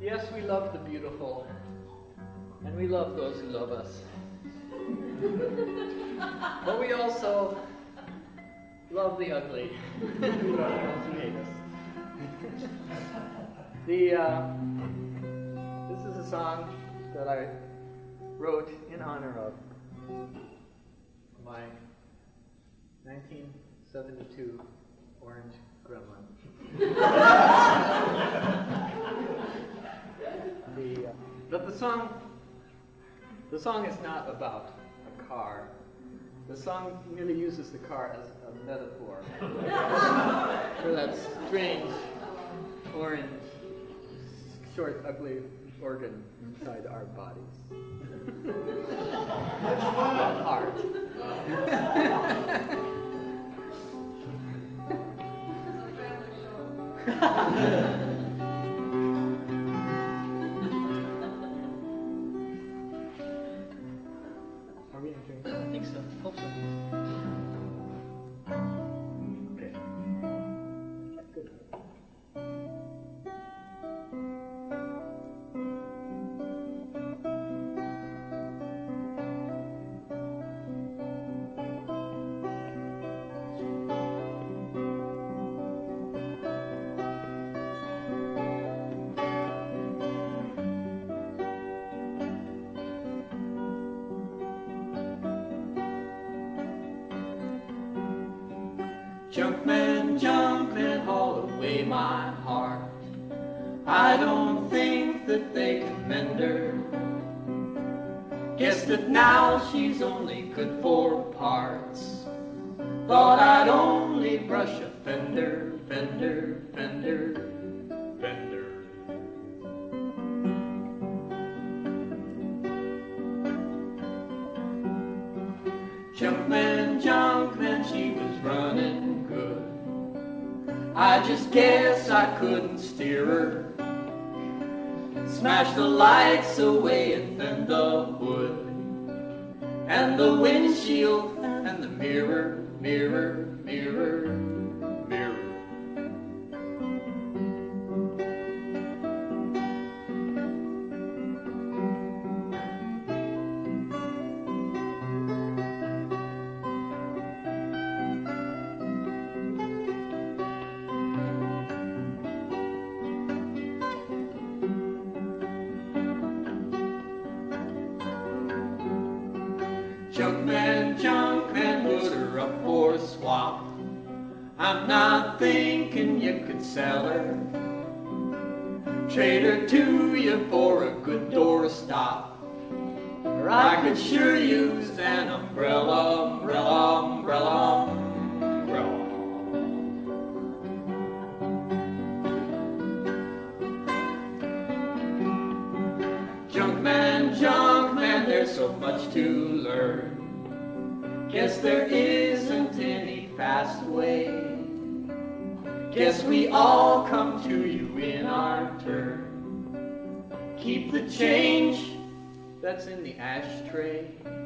Yes, we love the beautiful, and we love those who love us. But we also love the ugly, those who hate us. This is a song that I wrote in honor of my 1972 orange gremlin. But the song is not about a car. The song merely uses the car as a metaphor for that strange, orange, short, ugly organ inside our bodies. Heart. Are we entering? I think so. Hope so. Okay. Good. Junkman, junkman, haul away my heart. I don't think that they can mend her. Guess that now she's only good for parts. Thought I'd only brush a fender, fender, fender, fender. Junkman, junkman, she was running good. I just guess I couldn't steer her. Smashed the lights away and then the hood, and the windshield and the mirror, mirror, mirror, mirror. Junkman, junkman, put her up for a swap. I'm not thinking you could sell her. Trade her to you for a good doorstop. Or I could sure use an umbrella, umbrella, umbrella, umbrella. Junkman, junkman, there's so much to learn. Guess there isn't any fast way. Guess we all come to you in our turn. Keep the change that's in the ashtray.